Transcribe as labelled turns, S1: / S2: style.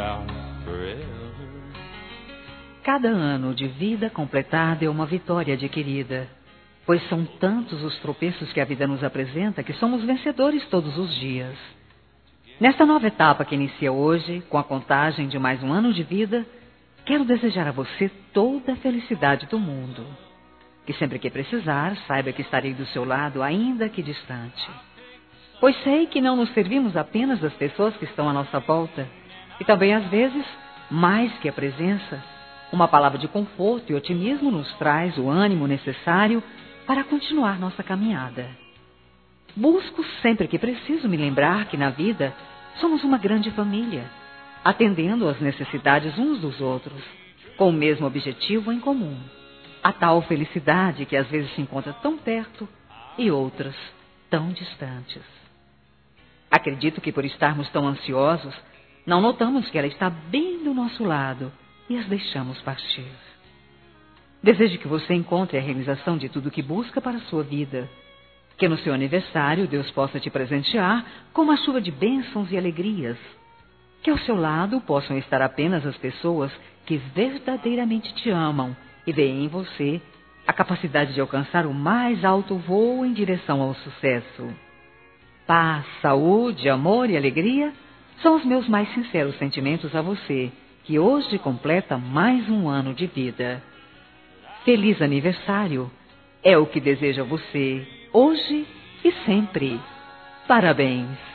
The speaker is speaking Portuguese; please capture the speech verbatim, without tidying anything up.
S1: about forever.
S2: Cada ano de vida completado é uma vitória adquirida, pois são tantos os tropeços que a vida nos apresenta que somos vencedores todos os dias. Nesta nova etapa que inicia hoje, com a contagem de mais um ano de vida, quero desejar a você toda a felicidade do mundo. Que sempre que precisar, saiba que estarei do seu lado, ainda que distante. Pois sei que não nos servimos apenas das pessoas que estão à nossa volta, e também às vezes, mais que a presença, uma palavra de conforto e otimismo nos traz o ânimo necessário para continuar nossa caminhada. Busco sempre que preciso me lembrar que na vida somos uma grande família, atendendo às necessidades uns dos outros, com o mesmo objetivo em comum, a tal felicidade que às vezes se encontra tão perto e outras tão distantes. Acredito que por estarmos tão ansiosos, não notamos que ela está bem do nosso lado e as deixamos partir. Desejo que você encontre a realização de tudo que busca para a sua vida. Que no seu aniversário Deus possa te presentear com uma chuva de bênçãos e alegrias. Que ao seu lado possam estar apenas as pessoas que verdadeiramente te amam e veem em você a capacidade de alcançar o mais alto voo em direção ao sucesso. Paz, saúde, amor e alegria são os meus mais sinceros sentimentos a você, que hoje completa mais um ano de vida. Feliz aniversário! É o que desejo a você, hoje e sempre. Parabéns!